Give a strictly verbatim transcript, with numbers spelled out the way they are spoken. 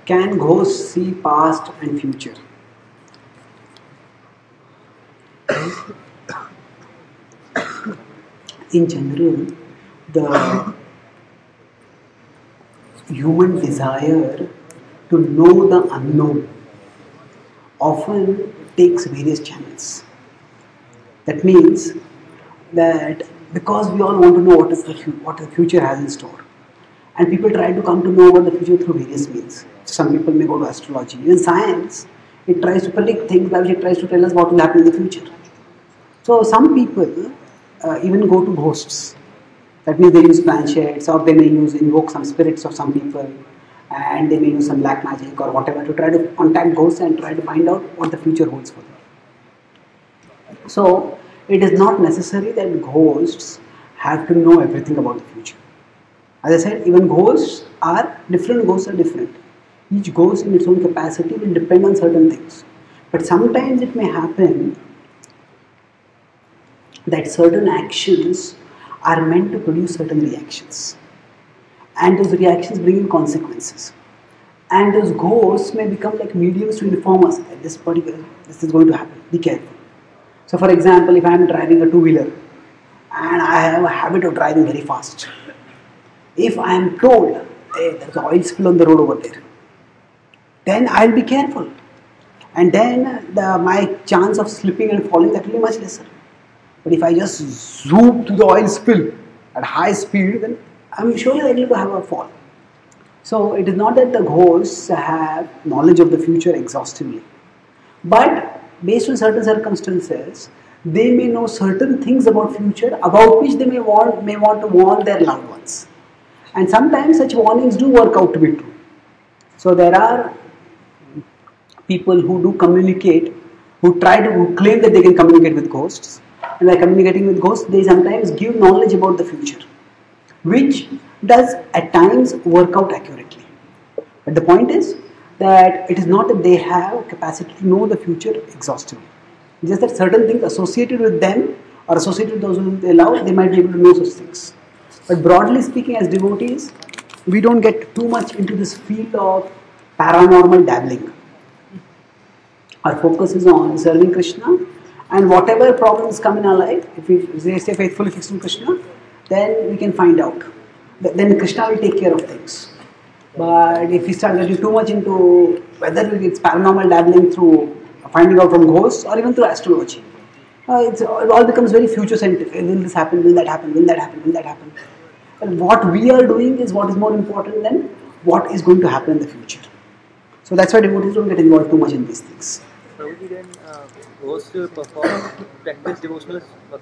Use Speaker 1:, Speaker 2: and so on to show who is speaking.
Speaker 1: Can ghosts see past and future? In general, the human desire to know the unknown often takes various channels. That means that because we all want to know what is the fu- what the future has in store, and people try to come to know about the future through various means. Some people may go to astrology. Even science, it tries to predict things, but it tries to tell us what will happen in the future. So some people uh, even go to ghosts. That means they use planchets, or they may use invoke some spirits of some people, and they may use some black magic or whatever to try to contact ghosts and try to find out what the future holds for them. So it is not necessary that ghosts have to know everything about the future. As I said, even ghosts are different. Ghosts are different. Each ghost in its own capacity will depend on certain things. But sometimes it may happen that certain actions are meant to produce certain reactions, and those reactions bring in consequences. And those ghosts may become like mediums to inform us that this particular this is going to happen. Be careful. So, for example, if I am driving a two-wheeler and I have a habit of driving very fast, if I am told, hey, there's an oil spill on the road over there, then I'll be careful. And then the, my chance of slipping and falling, that will be much lesser. But if I just zoom to the oil spill at high speed, then I'm surely likely to have a fall. So it is not that the ghosts have knowledge of the future exhaustively, but based on certain circumstances, they may know certain things about future about which they may want may want to warn their loved ones. And sometimes such warnings do work out to be true. So there are people who do communicate, who try to who claim that they can communicate with ghosts, and by communicating with ghosts, they sometimes give knowledge about the future, which does at times work out accurately. But the point is that it is not that they have capacity to know the future exhaustively. It's just that certain things associated with them or associated with those whom they love, they might be able to know such things. But broadly speaking, as devotees, we don't get too much into this field of paranormal dabbling. Our focus is on serving Krishna, and whatever problems come in our life, if we stay faithfully fixed on Krishna, then we can find out. Then Krishna will take care of things. But if we start getting too much into whether it's paranormal dabbling through finding out from ghosts or even through astrology, uh, it's, it all becomes very future centric. Will this happen? Will that happen? Will that happen? Will that happen? And what we are doing is what is more important than what is going to happen in the future. So that's why devotees don't get involved too much in these things.
Speaker 2: Prabhuji, then uh, ghosts perform practice devotional